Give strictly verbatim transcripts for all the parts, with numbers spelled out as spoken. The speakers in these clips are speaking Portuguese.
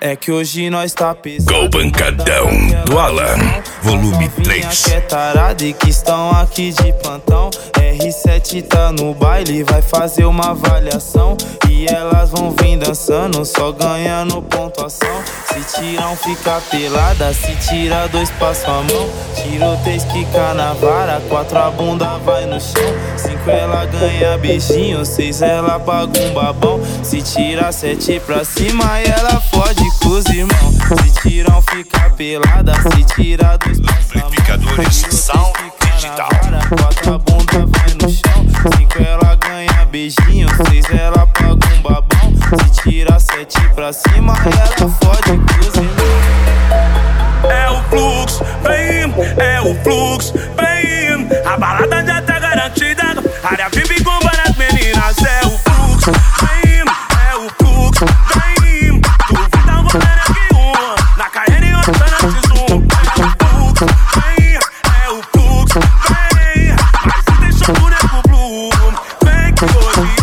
É que hoje nós tá pesado. Go Pancadão do Alan, volume três. Que é tarada e que estão aqui de plantão. R sete tá no baile, vai fazer uma avaliação. E elas vão vir dançando, só ganhando pontuação. Se tiram, fica pelada, se tira dois passa a mão. Tiroteio, quica na vara, quatro a bunda vai no chão. Cinco ela ganha beijinho, seis ela paga um babão. Se tira sete pra cima e ela fode com os irmãos. Se tiram, fica pelada, se tira dois passa a mão. Amplificadores Sound Digital. Quatro a bunda vai no chão. Cinco ela ganha beijinho, seis ela paga um babão. Se tira sete pra cima e ela fode com os irmãos. É o fluxo, vem, é o fluxo, vem. A balada já tá garantida. Área V I P com várias meninas. É o fluxo, vem, é o fluxo, vem. Duvida uma mulher que uma. Na carreira e outra na X um. É o fluxo, vem, é o fluxo, vem. Mas se deixa o boneco blue, vem que hoje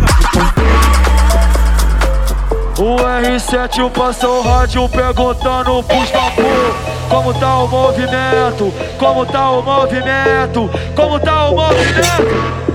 é. O R sete passa o rádio perguntando pros vapor. Como tá o movimento? Como tá o movimento? Como tá o movimento?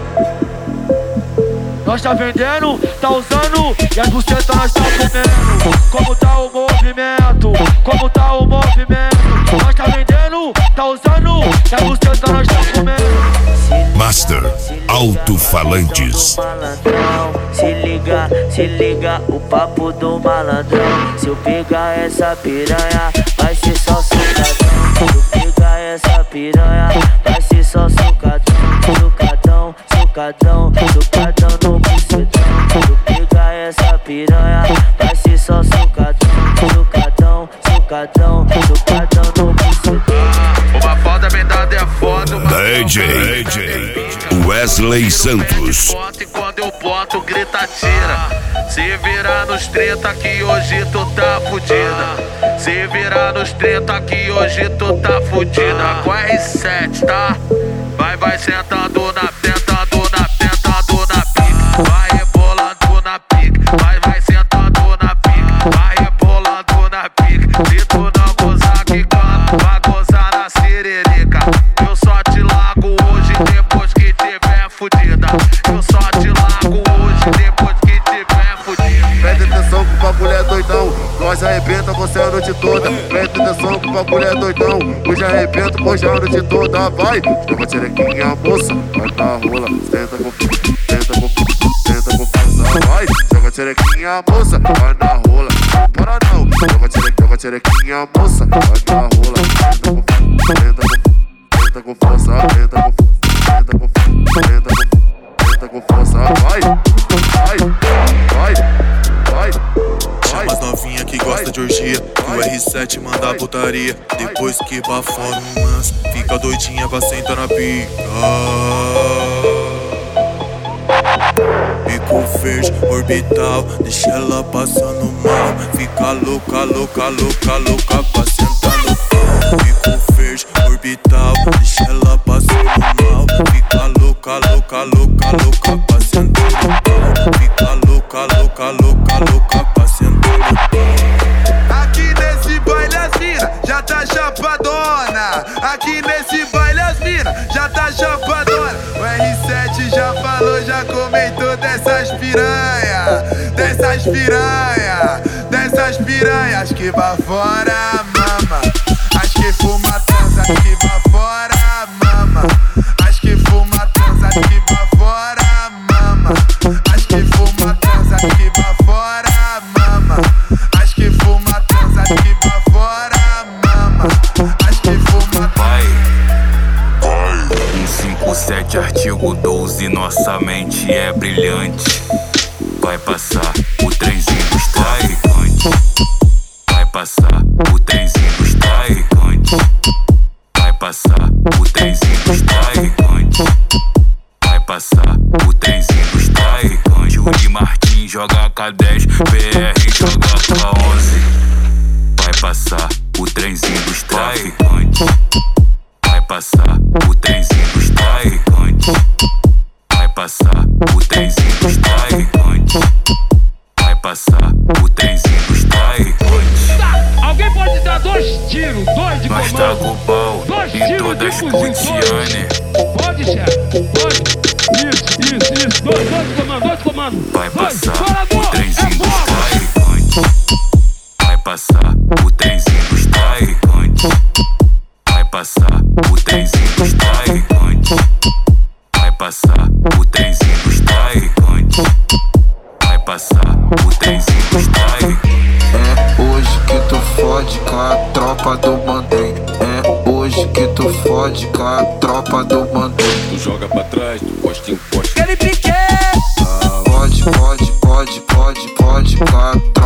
Nós tá vendendo, tá usando e as bucetas nós tá comendo. Como tá o movimento? Como tá o movimento? Nós tá vendendo, tá usando e as bucetas nós tá comendo. Master Alto-Falantes. Se liga, se liga o papo do malandrão. Se eu pegar essa piranha, vai ser só sucadão. Se eu pegar essa piranha, vai ser só sucadão. Sucadão, sucadão, sucadão no bucetão. Se eu pegar essa piranha, vai ser só sucadão. Sucadão, sucadão, sucadão no bucetão. Uma foda bem dada é foda, uma D J Wesley Santos. E quando eu boto, grita, tira. Se virar nos trinta que hoje tu tá fudida. Se virar nos trinta que hoje tu tá fudida. Com R sete, tá? Vai, vai sentando na, tentando na, tentando na pique. Vai rebolando na pique. Vai, vai sentando na pique. Vai rebolando na pique. Se tu não gozar que canta, vai gozar na siririca. Eu só te largo hoje depois que tiver fudida. Eu só te largo hoje depois que tiver fudida. Presta atenção que o bagulho é doidão. Nós arrebenta você a noite toda. Presta atenção que o bagulho é doidão. Hoje arrebenta, hoje a noite toda. Vai, joga tcherequinha, moça. Vai na rola, tenta com tenta com tenta com força. Vai, joga tcherequinha, moça. Vai na rola, não para não. Joga tcherequinha, joga tcherequinha, moça. Vai na rola, tenta com tenta com tenta com força. Tenta com tenta com tenta com tenta com força. Vai, vai, vai, vai. Chama as novinha que gosta de orgia, que o R sete manda putaria. Depois que bafora um lance, fica doidinha pra sentar na pica. Pico verde, orbital, deixa ela passando mal. Fica louca, louca, louca, louca pra sentar no pau. Pico verde, orbital, deixa ela passando mal. Fica louca, louca, louca, louca pra sentar no pau. Fica louca, louca, louca, louca pra sentar no pau. Aqui nesse baile as mina já tá chapadona. Aqui nesse baile as mina já tá chapadona. O R sete já falou, já comentou dessas piranha. Dessas piranha, dessas piranhas que vai fora, mama. As que fuma transa, que vai fora, mama. As que fuma transa, que vai fora, mama. As que fuma transa, que vai fora, mama. As que fuma transa, que vai fora, mama. As que fuma vai, vai. um cinco sete artigo doze, nossa mente é brilhante. Vai passar o trenzinho dos traficantes. Vai passar o trenzinho dos traficantes. Vai passar o trenzinho dos traficantes. Vai passar o trenzinho dos traficantes. Yuri Martins joga K dez, P R joga K onze. Vai passar o trenzinho dos traficantes. Vai passar o trenzinho dos traficantes. Vai passar o trenzinho dos traficantes. Vai passar o trenzinho dos traficantes. traficantes. Tá, alguém pode dar dois tiros, dois de Nós comando. tá com pau Dois em tiros todas de as fuzil, Putiane. Pode, chefe, pode. Isso, isso, isso. Dois, dois de comando, dois de comando. Vai Dois. passar Colador, o trenzinho é dos fogo. traficantes. Vai passar o trenzinho dos traficantes. Vai passar o trenzinho dos traficantes. Vai passar o trenzinho dos traficantes. Vai passar o trenzinho dos traficantes. É hoje que tu fode com a tropa do Mandem. É hoje que tu fode com a tropa do Mandem. Tu joga pra trás, tu posta em posta. Aquele piquete. Pode, pode, pode, pode, pode com a tropa